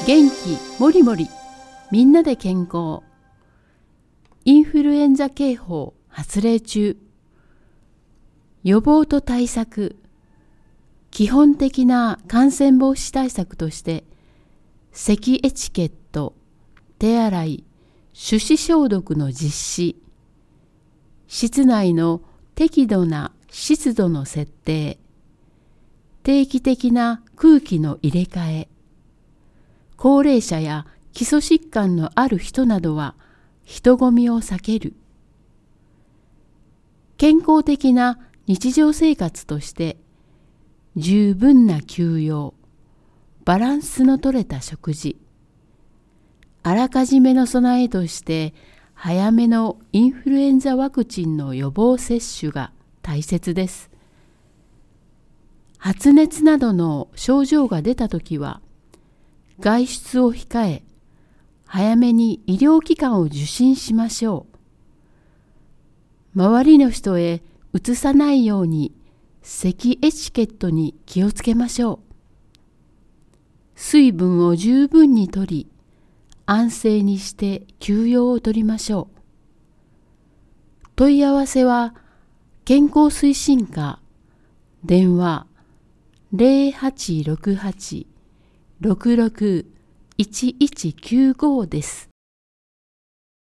元気もりもりみんなで健康。インフルエンザ警報発令中。予防と対策。基本的な感染防止対策として、咳エチケット、手洗い、手指消毒の実施、室内の適度な湿度の設定、定期的な空気の入れ替え、高齢者や基礎疾患のある人などは人混みを避ける。健康的な日常生活として十分な休養、バランスのとれた食事、あらかじめの備えとして早めのインフルエンザワクチンの予防接種が大切です。発熱などの症状が出たときは外出を控え、早めに医療機関を受診しましょう。周りの人へうつさないように咳エチケットに気をつけましょう。水分を十分にとり、安静にして休養をとりましょう。問い合わせは健康推進課、電話0868-66-1195です。